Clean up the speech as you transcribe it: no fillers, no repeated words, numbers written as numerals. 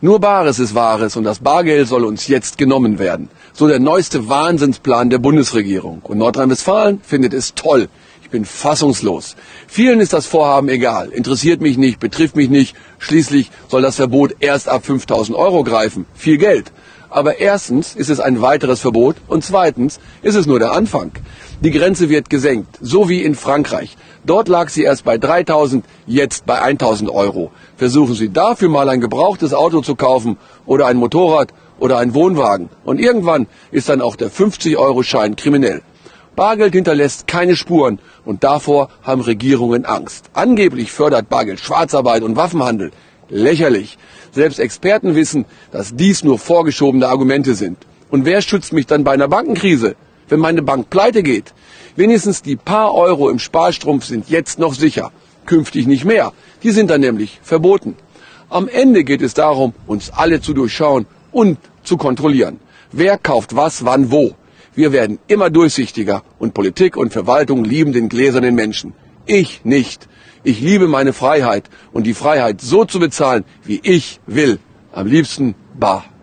Nur Bares ist Wahres und das Bargeld soll uns jetzt genommen werden. So der neueste Wahnsinnsplan der Bundesregierung. Und Nordrhein-Westfalen findet es toll. Ich bin fassungslos. Vielen ist das Vorhaben egal. Interessiert mich nicht, betrifft mich nicht. Schließlich soll das Verbot erst ab 5.000 € greifen. Viel Geld. Aber erstens ist es ein weiteres Verbot und zweitens ist es nur der Anfang. Die Grenze wird gesenkt, so wie in Frankreich. Dort lag sie erst bei 3.000, jetzt bei 1.000 €. Versuchen Sie dafür mal ein gebrauchtes Auto zu kaufen oder ein Motorrad oder einen Wohnwagen. Und irgendwann ist dann auch der 50-Euro-Schein kriminell. Bargeld hinterlässt keine Spuren und davor haben Regierungen Angst. Angeblich fördert Bargeld Schwarzarbeit und Waffenhandel. Lächerlich. Selbst Experten wissen, dass dies nur vorgeschobene Argumente sind. Und wer schützt mich dann bei einer Bankenkrise, wenn meine Bank pleite geht? Wenigstens die paar Euro im Sparstrumpf sind jetzt noch sicher. Künftig nicht mehr. Die sind dann nämlich verboten. Am Ende geht es darum, uns alle zu durchschauen und zu kontrollieren. Wer kauft was, wann, wo? Wir werden immer durchsichtiger und Politik und Verwaltung lieben den gläsernen Menschen. Ich nicht. Ich liebe meine Freiheit und die Freiheit so zu bezahlen, wie ich will. Am liebsten bar.